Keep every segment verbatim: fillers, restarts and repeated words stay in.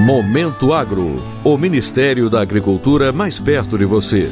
Momento Agro, o Ministério da Agricultura mais perto de você.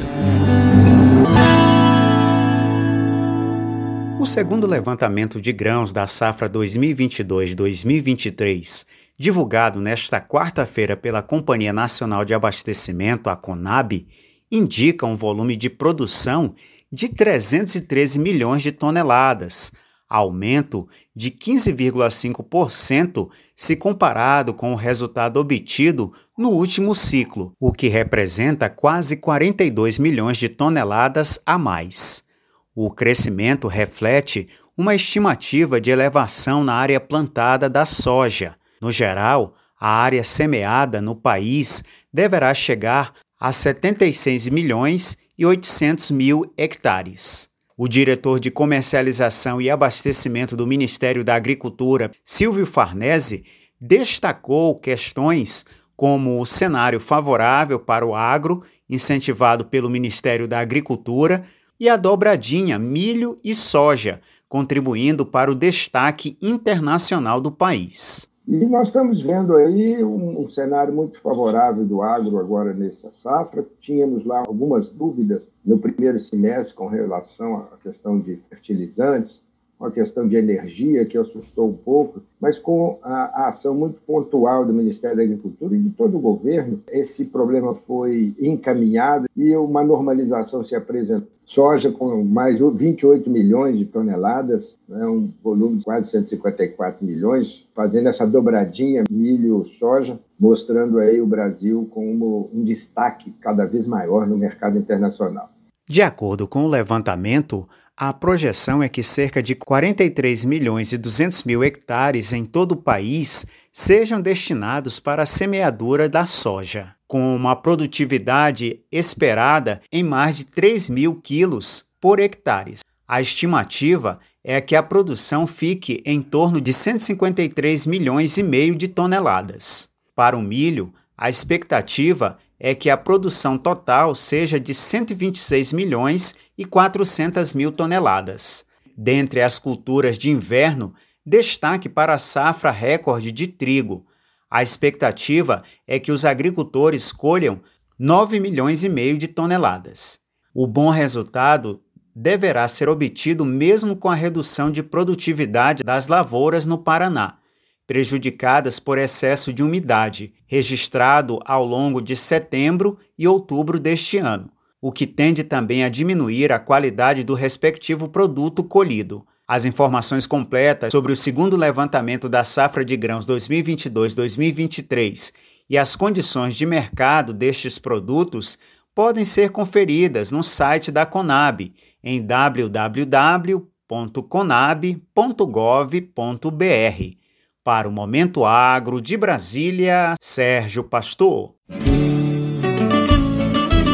O segundo levantamento de grãos da safra dois mil e vinte e dois a dois mil e vinte e três, divulgado nesta quarta-feira pela Companhia Nacional de Abastecimento, a CONAB, indica um volume de produção de trezentos e treze milhões de toneladas, aumento de quinze vírgula cinco por cento se comparado com o resultado obtido no último ciclo, o que representa quase quarenta e dois milhões de toneladas a mais. O crescimento reflete uma estimativa de elevação na área plantada da soja. No geral, a área semeada no país deverá chegar a setenta e seis milhões e oitocentos mil hectares. O diretor de Comercialização e Abastecimento do Ministério da Agricultura, Silvio Farnese, destacou questões como o cenário favorável para o agro, incentivado pelo Ministério da Agricultura, e a dobradinha milho e soja, contribuindo para o destaque internacional do país. E nós estamos vendo aí um, um cenário muito favorável do agro agora nessa safra. Tínhamos lá algumas dúvidas no primeiro semestre com relação à questão de fertilizantes, com a questão de energia, que assustou um pouco, mas com a, a ação muito pontual do Ministério da Agricultura e de todo o governo, esse problema foi encaminhado e uma normalização se apresentou. Soja com mais vinte e oito milhões de toneladas, né, um volume de quase cento e cinquenta e quatro milhões, fazendo essa dobradinha milho-soja, mostrando aí o Brasil como um destaque cada vez maior no mercado internacional. De acordo com o levantamento, a projeção é que cerca de quarenta e três milhões e duzentos mil hectares em todo o país sejam destinados para a semeadura da soja, com uma produtividade esperada em mais de três mil quilos por hectare. A estimativa é que a produção fique em torno de cento e cinquenta e três milhões e meio de toneladas. Para o milho, a expectativa é que a produção total seja de cento e vinte e seis milhões e quatrocentas mil toneladas. Dentre as culturas de inverno, destaque para a safra recorde de trigo. A expectativa é que os agricultores colham nove milhões e meio de toneladas. O bom resultado deverá ser obtido mesmo com a redução de produtividade das lavouras no Paraná, prejudicadas por excesso de umidade, registrado ao longo de setembro e outubro deste ano, o que tende também a diminuir a qualidade do respectivo produto colhido. As informações completas sobre o segundo levantamento da safra de grãos dois mil e vinte e dois a dois mil e vinte e três e as condições de mercado destes produtos podem ser conferidas no site da CONAB em w w w ponto conab ponto gov ponto b r. Para o Momento Agro de Brasília, Sérgio Pastor.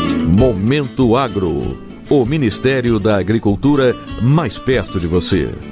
Momento Agro, o Ministério da Agricultura mais perto de você.